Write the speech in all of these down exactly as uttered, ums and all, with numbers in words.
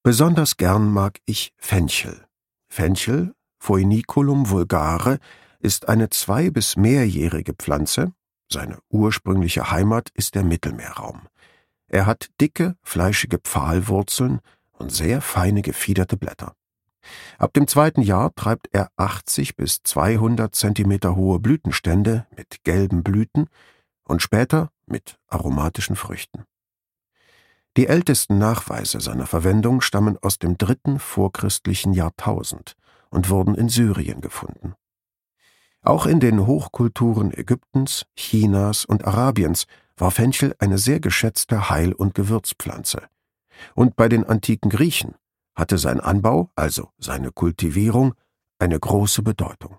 Besonders gern mag ich Fenchel. Fenchel, Phoeniculum vulgare, ist eine zwei- bis mehrjährige Pflanze. Seine ursprüngliche Heimat ist der Mittelmeerraum. Er hat dicke, fleischige Pfahlwurzeln und sehr feine gefiederte Blätter. Ab dem zweiten Jahr treibt er achtzig bis zweihundert Zentimeter hohe Blütenstände mit gelben Blüten und später mit aromatischen Früchten. Die ältesten Nachweise seiner Verwendung stammen aus dem dritten vorchristlichen Jahrtausend und wurden in Syrien gefunden. Auch in den Hochkulturen Ägyptens, Chinas und Arabiens war Fenchel eine sehr geschätzte Heil- und Gewürzpflanze. Und bei den antiken Griechen hatte sein Anbau, also seine Kultivierung, eine große Bedeutung.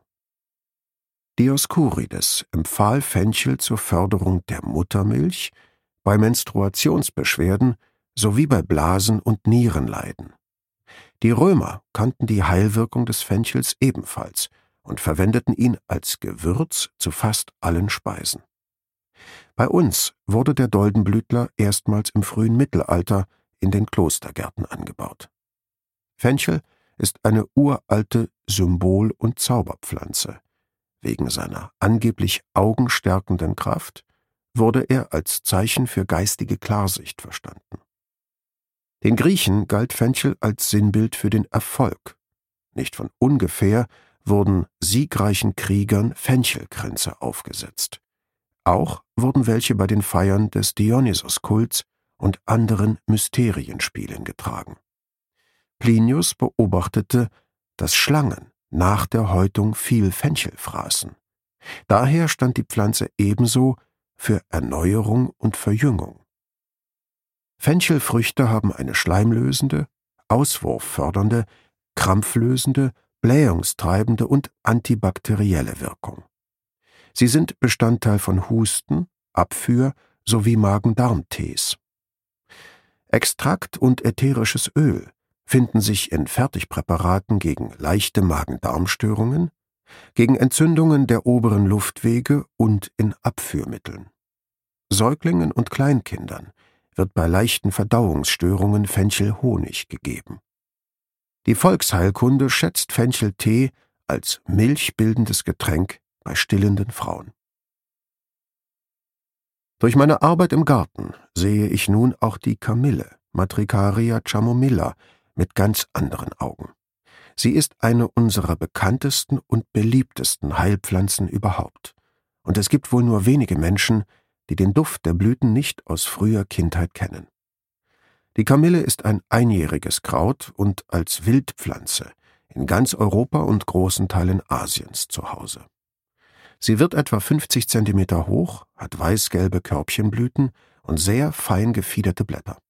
Dioskurides empfahl Fenchel zur Förderung der Muttermilch, bei Menstruationsbeschwerden sowie bei Blasen- und Nierenleiden. Die Römer kannten die Heilwirkung des Fenchels ebenfalls und verwendeten ihn als Gewürz zu fast allen Speisen. Bei uns wurde der Doldenblütler erstmals im frühen Mittelalter in den Klostergärten angebaut. Fenchel ist eine uralte Symbol- und Zauberpflanze. Wegen seiner angeblich augenstärkenden Kraft wurde er als Zeichen für geistige Klarsicht verstanden. Den Griechen galt Fenchel als Sinnbild für den Erfolg. Nicht von ungefähr wurden siegreichen Kriegern Fenchelkränze aufgesetzt. Auch wurden welche bei den Feiern des Dionysos-Kults und anderen Mysterienspielen getragen. Plinius beobachtete, dass Schlangen nach der Häutung viel Fenchel fraßen. Daher stand die Pflanze ebenso für Erneuerung und Verjüngung. Fenchelfrüchte haben eine schleimlösende, auswurffördernde, krampflösende, blähungstreibende und antibakterielle Wirkung. Sie sind Bestandteil von Husten, Abführ sowie Magen-Darm-Tees. Extrakt und ätherisches Öl finden sich in Fertigpräparaten gegen leichte Magen-Darm-Störungen, gegen Entzündungen der oberen Luftwege und in Abführmitteln. Säuglingen und Kleinkindern wird bei leichten Verdauungsstörungen Fenchelhonig gegeben. Die Volksheilkunde schätzt Fencheltee als milchbildendes Getränk bei stillenden Frauen. Durch meine Arbeit im Garten sehe ich nun auch die Kamille, Matricaria chamomilla, mit ganz anderen Augen. Sie ist eine unserer bekanntesten und beliebtesten Heilpflanzen überhaupt. Und es gibt wohl nur wenige Menschen, die den Duft der Blüten nicht aus früher Kindheit kennen. Die Kamille ist ein einjähriges Kraut und als Wildpflanze in ganz Europa und großen Teilen Asiens zu Hause. Sie wird etwa fünfzig Zentimeter hoch, hat weißgelbe Körbchenblüten und sehr fein gefiederte Blätter.